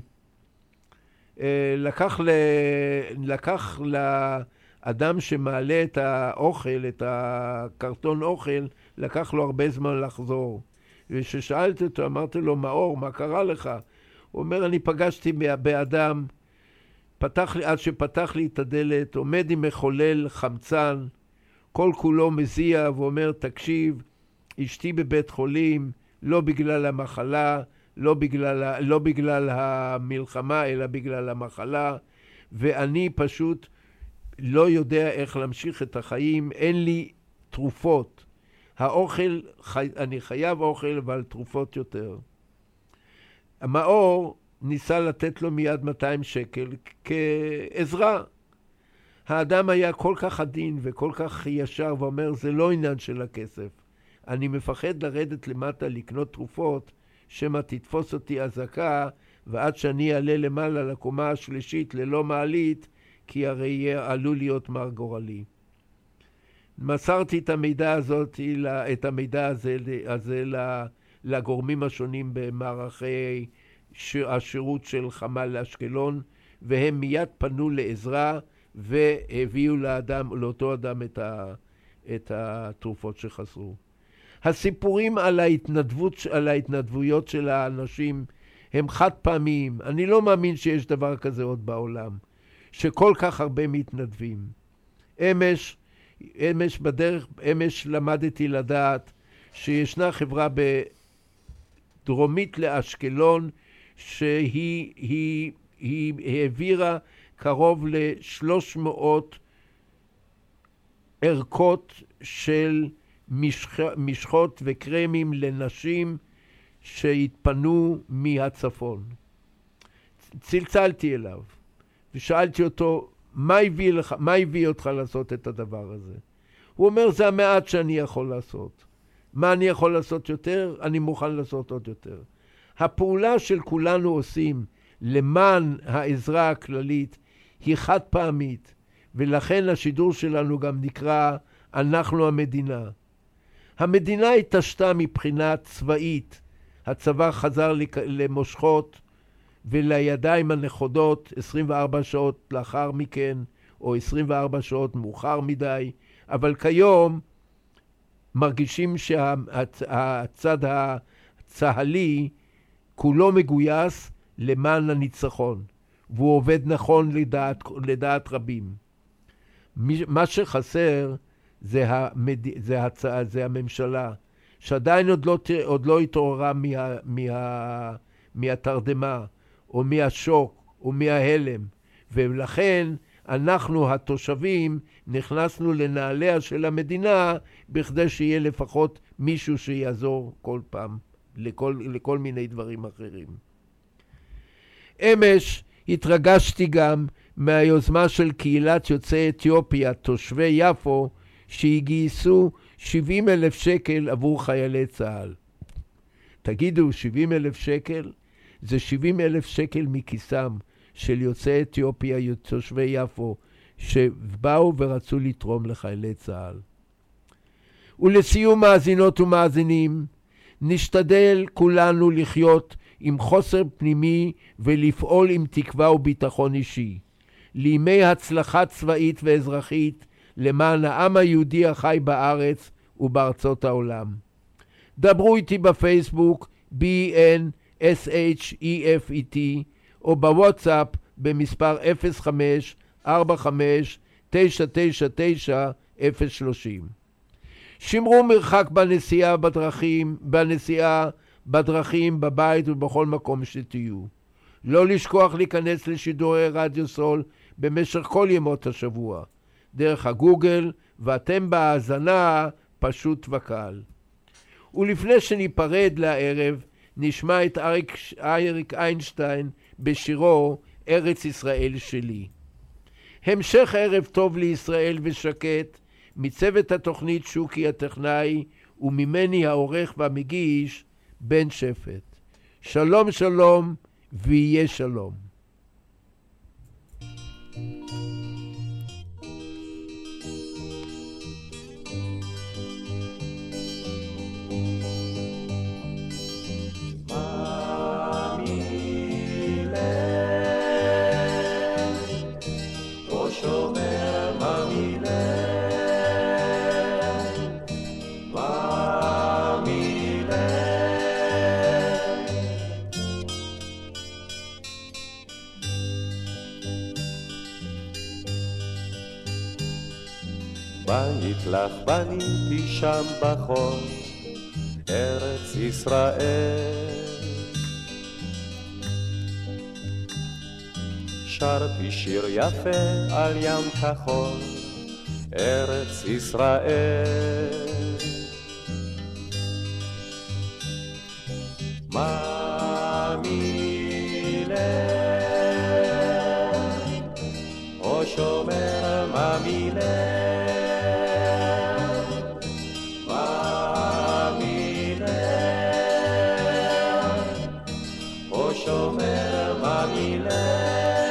אה, לקח, ל... לקח לאדם שמעלה את האוכל, את הקרטון אוכל, לקח לו הרבה זמן לחזור. וכששאלתי אותו, אמרתי לו, מאור, מה קרה לך? הוא אומר, אני פגשתי באדם, פתח לי, עד שפתח לי את הדלת, עומד עם מחולל חמצן, כל כולו מזיע, ואומר, תקשיב, אשתי בבית חולים, לא בגלל המחלה, לא בגלל, לא בגלל המלחמה, אלא בגלל המחלה, ואני פשוט לא יודע איך להמשיך את החיים, אין לי תרופות. האוכל, חי, אני חייב אוכל, אבל תרופות יותר. המאור ניסה לתת לו מיד מאתיים שקל כעזרה. האדם היה כל כך עדין וכל כך ישר ואומר, זה לא עניין של הכסף. אני מפחד לרדת למטה לקנות תרופות, שמא תתפוס אותי הזעקה, ועד שאני אעלה למעלה לקומה השלישית ללא מעלית, כי הרי עלול להיות מר גורלי. מסרתי את המידע הזאת, את המידע הזה, הזה לגורמים השונים במערכי השירות של חמ"ל אשקלון, והם מיד פנו לעזרה והביאו לאדם, לאותו אדם את, ה, את התרופות שחסרו. הסיפורים על ההתנדבות, על ההתנדבויות של האנשים הם חד פעמיים. אני לא מאמין שיש דבר כזה עוד בעולם, שכל כך הרבה מתנדבים. אמש, אמש בדרך, אמש למדתי לדעת שישנה חברה בדרומית לאשקלון שהיא היא, היא העבירה קרוב ל-שלוש מאות ערכות של משח, משחות וקרמים לנשים שהתפנו מהצפון. צלצלתי אליו ושאלתי אותו, מה הביא, לך, מה הביא אותך לעשות את הדבר הזה? הוא אומר, זה המעט שאני יכול לעשות. מה אני יכול לעשות יותר? אני מוכן לעשות עוד יותר. הפעולה של כולנו עושים למען העזרה הכללית היא חד פעמית, ולכן השידור שלנו גם נקרא אנחנו המדינה. המדינה התעשתה מבחינה צבאית. הצבא חזר למושכות ולידיים הנכודות עשרים וארבע שעות לאחר מכן, או עשרים וארבע שעות מאוחר מדי, אבל כיום מרגישים שהצד הצהלי כולו מגויס למען הניצחון, והוא עובד נכון לדעת, לדעת רבים. מה שחסר זה, המד... זה, הצ... זה הממשלה, שעדיין עוד לא, עוד לא התעוררה מה... מה... מהתרדמה, או מהשוק, או מההלם, ולכן אנחנו התושבים נכנסנו לנעליה של המדינה, בכדי שיהיה לפחות מישהו שיעזור כל פעם, לכל, לכל מיני דברים אחרים. אמש התרגשתי גם מהיוזמה של קהילת יוצאי אתיופיה, תושבי יפו, שהגייסו שבעים אלף שקל עבור חיילי צה"ל. תגידו, שבעים אלף שקל? זה שבעים אלף שקל מכיסם של יוצאי אתיופיה, תושבי יפו, שבאו ורצו לתרום לחיילי צה"ל. ולסיום, מאזינות ומאזינים, נשתדל כולנו לחיות עם חוסר פנימי ולפעול עם תקווה וביטחון אישי, לימי הצלחה צבאית ואזרחית למען העם היהודי החי בארץ ובארצות העולם. דברו איתי בפייסבוק בי אן אס אייץ' אי אף אי טי או בוואטסאפ במספר אפס חמש ארבע חמש תשע תשע תשע אפס שלושים. שמרו מרחק בנסיעה בדרכים, בנסיעה בדרכים, בבית ובכל מקום שתהיו. לא לשכוח להיכנס לשידורי רדיו סול במשך כל ימות השבוע, דרך הגוגל, ואתם בהאזנה פשוט וקל. ולפני שניפרד לערב, נשמע את אריק, אריק איינשטיין בשירו ארץ ישראל שלי. המשך ערב טוב לישראל ושקט, מצוות התוכנית שוקי הטכנאי, וממני העורך והמגיש בן שפט. שלום שלום ויהיה שלום. Mamile בית לך בניתי שם בחור, ארץ ישראל. שרתי שיר יפה על ים כחול, ארץ ישראל. מאמילה, או שומר מאמילה, מאמילה, או שומר מאמילה.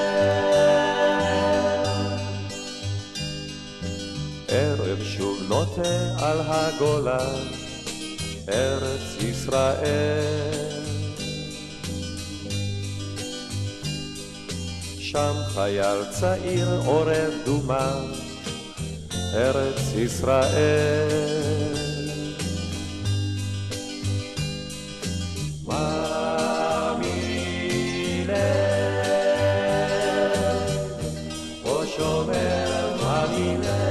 ערב שוב נוטה על הגולן, ארץ ישראל. שם חייל צעיר עורר דומה, ארץ ישראל. מאמילה, או שומר מאמילה,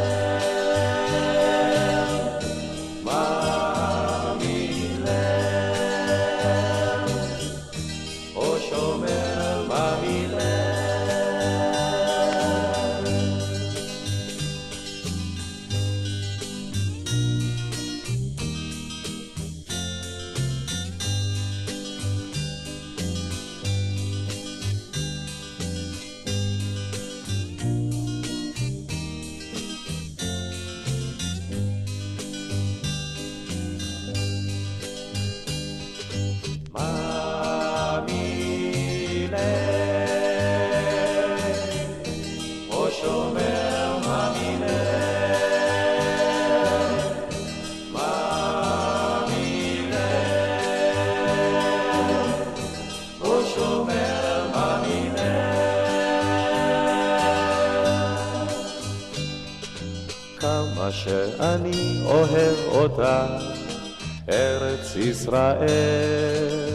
שאני אוהב אותה, ארץ ישראל.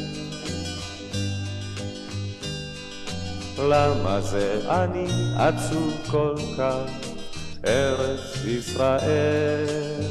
למה זה אני עצוב כל כך, ארץ ישראל.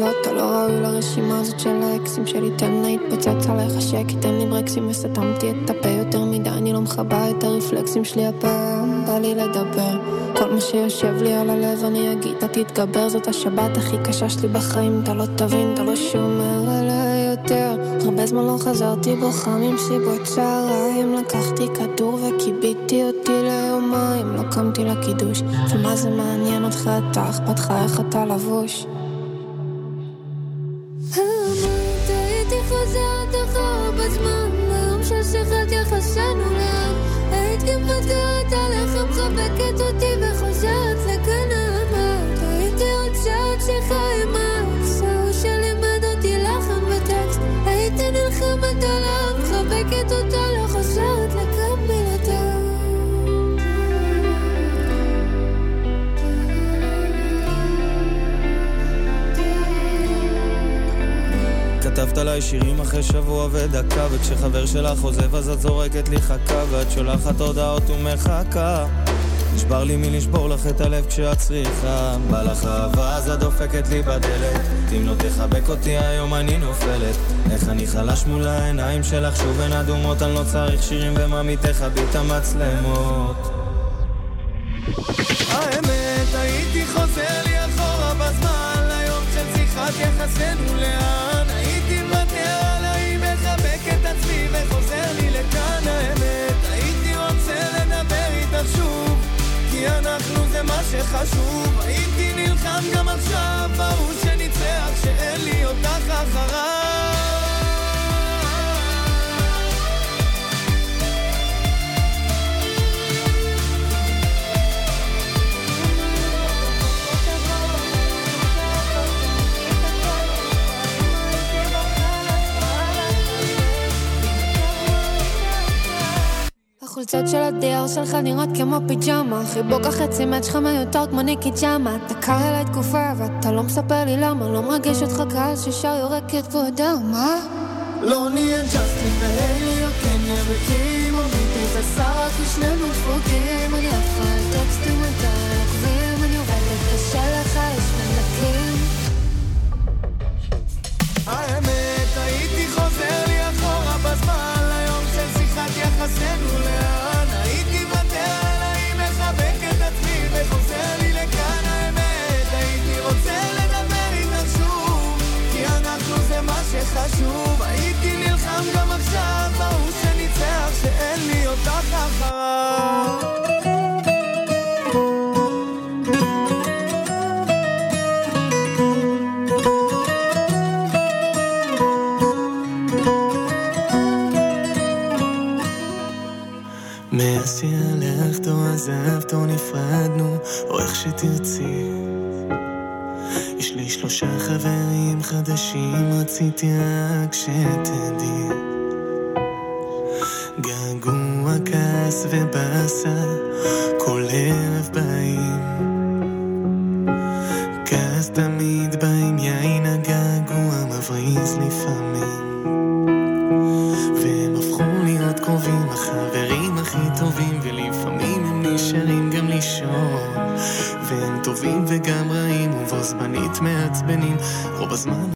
לא, אתה לא ראוי לרשימה הזאת של האקסים שלי. תן לה התפוצץ עליך שקי, תן לי ברקסים וסתמתי את הפה יותר מדי, אני לא מחבא את הרפלקסים שלי הפעם. בא לי לדבר, כל מה שיושב לי על הלב אני אגיד, אתה תתגבר, זאת השבת הכי קשה שלי בחיים, אתה לא תבין, אתה לא שומר עליי יותר. הרבה זמן לא חזרתי בוכה ממסיבות צהריים, לקחתי כדור וקיביתי אותי ליומיים, לא קמתי לקידוש, ומה זה מעניין אותך, אתה אכפת לך איך אתה לבוש. אמרת הייתי חוזרת אחר בזמן, ביום של שיחת יחסנו לאן, היית כמוותרת עליך, מחבקת אותי וחוזרת לכאן. אמרת הייתי רוצה עוד שיחה עם האקס, ההוא שלימד אותי לחן וטקסט, הייתי נלחמת עליו, מחבקת אותה, לא חוזרת לכאן בלעדיו. כתבת עליי שירים אחרי שבוע ודקה, וכשחבר שלך עוזב אז את זורקת לי חכה, ואת שולחת הודעות ומחכה. נשבר לי מלשבור לך את הלב כשאת צריכה, בא לך אהבה אז את דופקת לי בדלת, אם לא תחבק אותי היום אני נופלת. איך אני חלש מול העיניים שלך שוב הן אדומות, אני לא צריך שירים וממי תכבי את המצלמות. האמת הייתי חוזר לי אחורה בזמן, ליום של שיחת יחסנו לאן, הייתי מוותר עליי, מחבק את עצמי וחוזר לי לכאן. האמת הייתי רוצה לדבר איתך שוב, כי אנחנו זה מה שחשוב, הייתי נלחם גם עכשיו, ברור שניצח שאין לי אותך אחריי. החולצות של הדייר שלך נראות כמו פיג'מה, חיבוק החצי מעט שלך מיותר כמו ניקי ג'מה. אתה קר אליי תקופה ואתה לא מספר לי למה, לא מרגיש אותך קהל ששר יורקת ועודר, מה? לא נהיה ג'סטין והיילי או קניה וקים או מיטי ושרה כי שנינו דפוקים. אני עפה על טקסטים אתה עוקבים, אני עובדת קשה לך יש מנקים. האמת הייתי חוזר לי אחורה בזמן, ליום של שיחת יחסנו לאן, הייתי מוותר עליי, מחבק את עצמי וחוזר לי לכאן. האמת הייתי רוצה לדבר איתך שוב, כי אנחנו זה מה שחשוב, הייתי נלחם גם עכשיו, ברור שניצח שאין לי אותך אחריו. מאז שהלכת או עזבת או נפרדנו או איך שתרצי, יש לי שלושה חברים חדשים, רציתי רק שתדעי, געגוע, כעס ובאסה כל ערב באים, כעס תמיד בא עם יין, הגעגוע מבריז לפעמים, והם הפכו להיות קרובים, החברים הכי טובים, ולפעמים הם נשארים גם לישון, והם טובים וגם רעים ובו זמנית מעצבנים, רוב הזמן